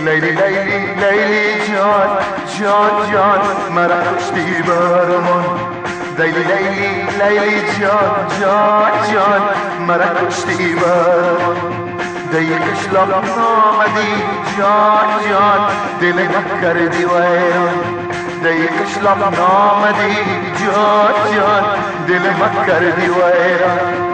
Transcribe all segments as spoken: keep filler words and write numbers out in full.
لیلی لیلی لیلی جان جان جان مرا کشتی برمان لیلی لیلی لیلی جان جان جان مرا کشتی برمان دیگش لب نامدی جان جان دل نکردی ویران دیگش لب نامدی جان جان دل نکردی ویران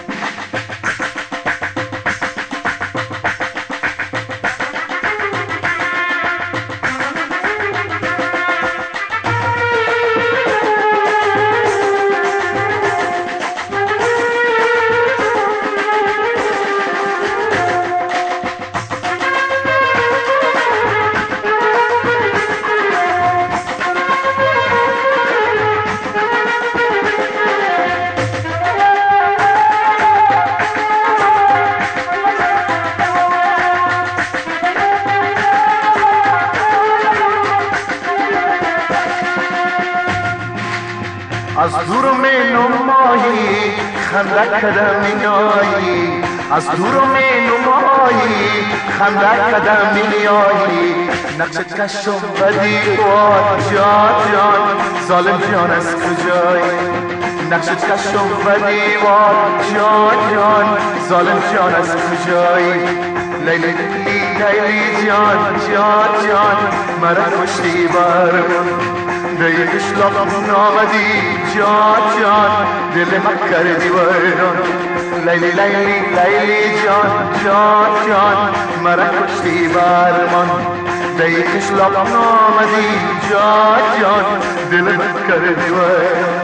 از دور می نمایی خنده کدم میایی از دور می نمایی خنده کدم میایی نقش کش و بدی جان جان ظالم جان از کجایی نقش کش و بدی جان جان ظالم جان از کجایی لیلی لیلی لیلی جان جان جان مرا کشتی برمان دیگش لب نامدی جان جان دل من کردی ویران لیلی لیلی لیلی جان جان جان مرا کشتی برمان دیگش لب نامدی جان جان دل من کردی ویران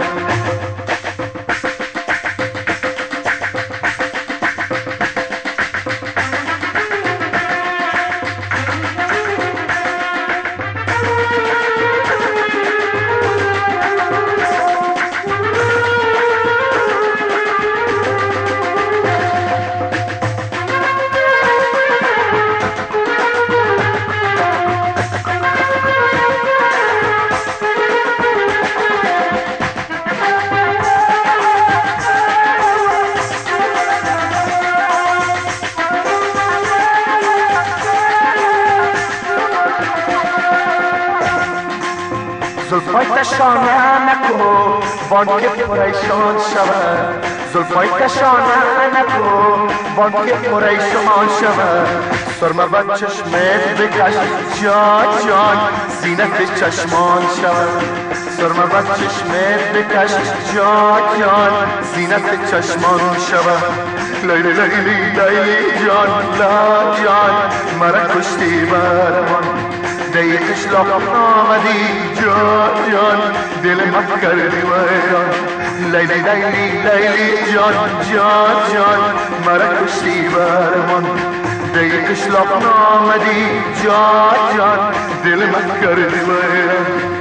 زلفای تشانه نکو بانک پریشان شود زلفای تشانه نکو بانک پریشان شود سرمه و چشمت بکش جان جان زینت چشمان شود سرمه و چشمت بکش جان جان زینت چشمان شود لیلی لیلی لیلی جان لا جان مرا کشتی برمان دیگش لب نامدی جان جان دل من کردی ویران لیلی لیلی لیلی جان جان جان مرا کشتی برمان دیگش لب نامدی جان جان دل من کردی ویران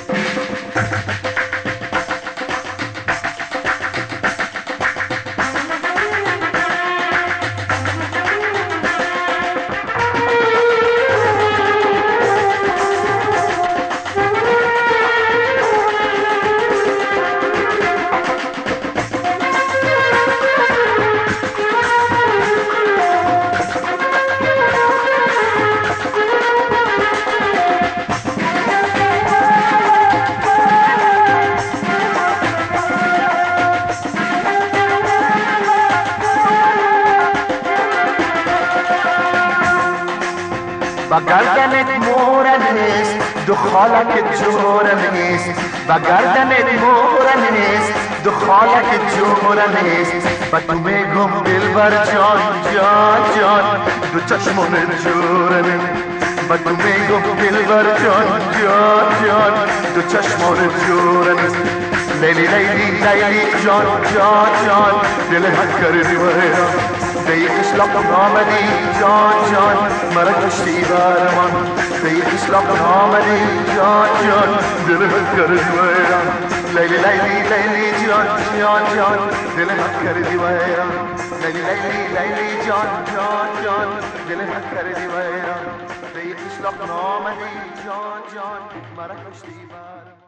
و گردنت مورم نیست دخالک جورم نیست و گردنت مورم نیست دخالک جورم نیست و تو میگم دلبر جان جان جان دو چشمان جورم نیست و تو میگم دلبر جان جان جان دو چشمان جورم نیست لیلی لیلی لیلی جان جان جان دل من کردی ویران دیگش لب نامدی جان جان مرا کشتی برمان دیگش لب نامدی جان جان دل من کردی ویران لیلی لیلی لیلی جان جان جان دل من کردی ویران لیلی لیلی لیلی جان جان جان دل من کردی ویران دیگش لب نامدی جان جان مرا کشتی برمان